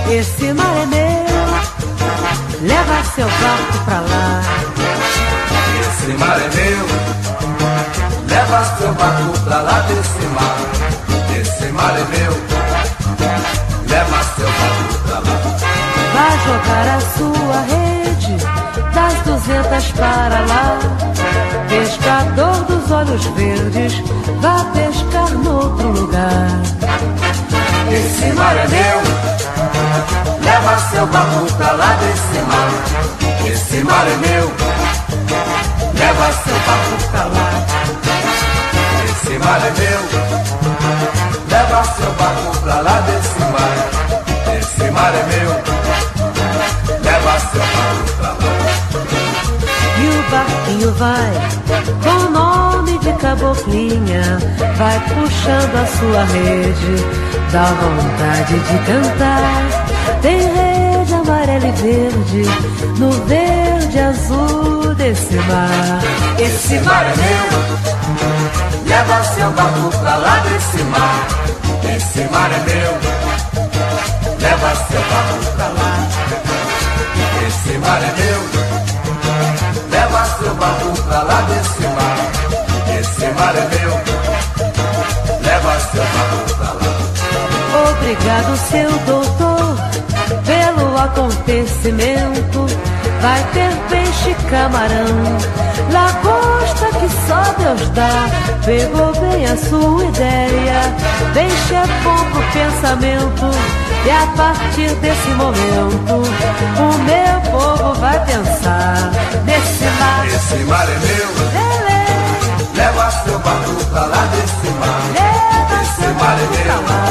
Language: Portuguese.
Esse mar é meu, leva seu barco pra lá. Esse mar é meu, leva seu barco pra lá desse mar. Esse mar é meu, leva seu barco pra lá. Vai jogar a sua rede das 200 para lá. Pescador dos olhos verdes, vá pescar noutro lugar. Esse mar é meu, leva seu barco pra lá desse mar. Esse mar é meu, leva seu barco pra lá. Esse mar é meu, leva seu barco pra lá desse mar. Esse mar é meu, leva seu barco pra lá. E o barquinho vai, com o nome de Caboclinha, vai puxando a sua rede, dá vontade de cantar. Tem rede amarela e verde, no verde azul desse mar. Esse mar é meu, leva seu barco pra lá desse mar. Esse mar é meu, leva seu barco pra lá. Esse mar é meu, leva seu barco pra lá desse mar. Esse mar é meu, leva seu barco pra lá. Obrigado, seu doutor, pelo acontecimento. Vai ter peixe, camarão, lagosta que só Deus dá. Pegou bem a sua ideia, peixe é bom pro pensamento. E a partir desse momento, o meu povo vai pensar nesse mar. Esse mar é meu, Lelê, leva seu barco pra lá desse mar. leva Esse seu mar é barco pra meu, lá.